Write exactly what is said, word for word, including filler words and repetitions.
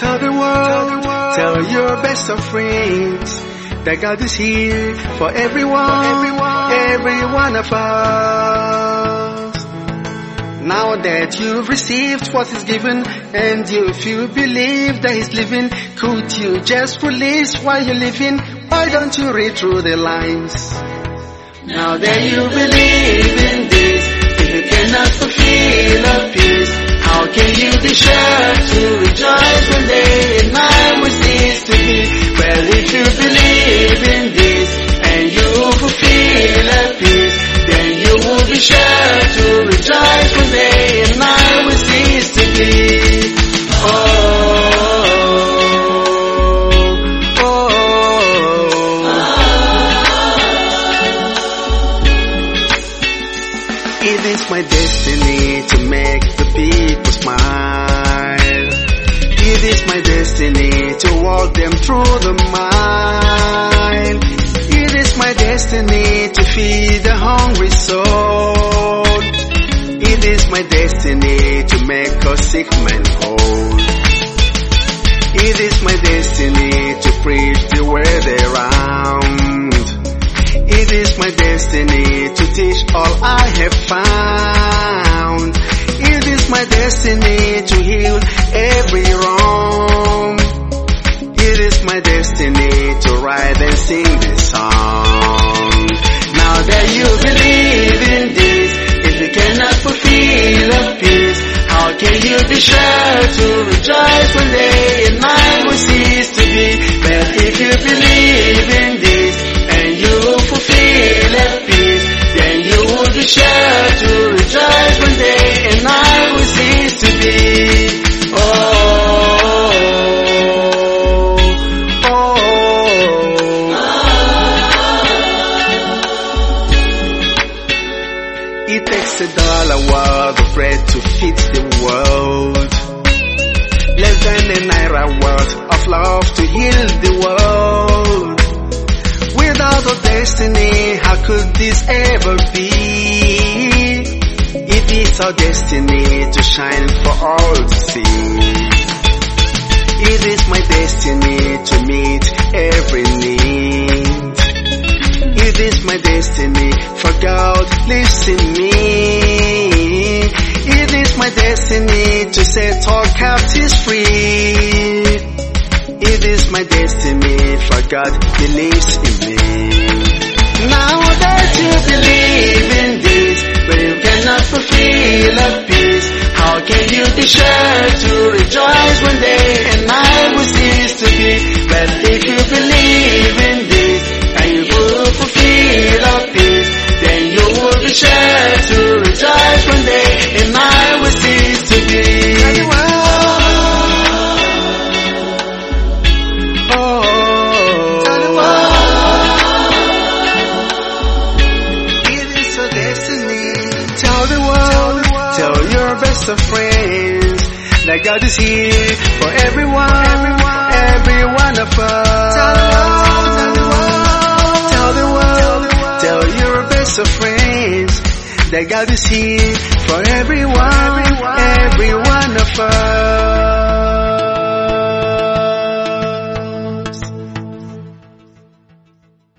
Tell the world, tell your best of friends that God is here for everyone, everyone, every one of us. Now that you've received what is given, and if you believe that He's living, could you just release while you're living? Why don't you read through the lines? Now that you believe in this, if you cannot fulfill a peace, how can you be sure to rejoice when day and night will cease to be? Well, if you believe in this and you fulfill a peace, then you will be sure to rejoice when day and night will cease to be. Oh. It is my destiny to make the people smile. It is my destiny to walk them through the mile. It is my destiny to feed the hungry soul. It is my destiny to make a sick man whole. It is my destiny to preach the word around. It is my destiny to teach all I have found. It is my destiny to heal every wrong. It is my destiny to write and sing this song. Now that you believe in this, if you cannot fulfill a peace, how can you be sure to rejoice when day and night will cease to be? But if you believe in this and you fulfill a peace, then you will be sure to rejoice when day and night will cease to be. Oh, oh, oh. It takes a dollar worth of bread to feed the world, less than a naira worth of love to heal the world. Without a destiny, how could this ever be? It is our destiny to shine for all to see. It is my destiny to meet every need. It is my destiny for God lives in me. It is my destiny to set all captives free. It is my destiny for God believes in me. Now that you believe in this, but you cannot fulfill a peace, how can you be sure to rejoice when day and night will cease to be? But if you believe in this and you will fulfill a peace, then you will be sure to rejoice when day and night will cease to be. Of friends that God is here for everyone, everyone, every one of us. Tell the world, tell the world, tell your best of friends that God is here for everyone, every one of us.